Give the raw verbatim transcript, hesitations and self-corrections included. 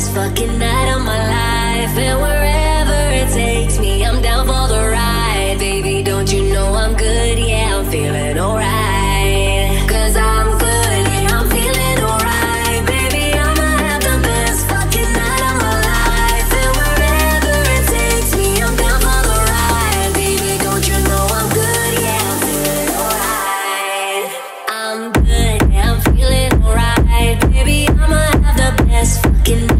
best fucking night of my life. And wherever it takes me, I'm down for the ride. Baby, don't you know I'm good? Yeah, I'm feeling alright. Cause I'm good, yeah, I'm feeling alright. Baby, I'ma have the best fucking night of my life. And wherever it takes me, I'm down for the ride. Baby, don't you know I'm good? Yeah, I'm feeling alright. I'm good, yeah, I'm feeling alright. Baby, I'ma have the best fucking night.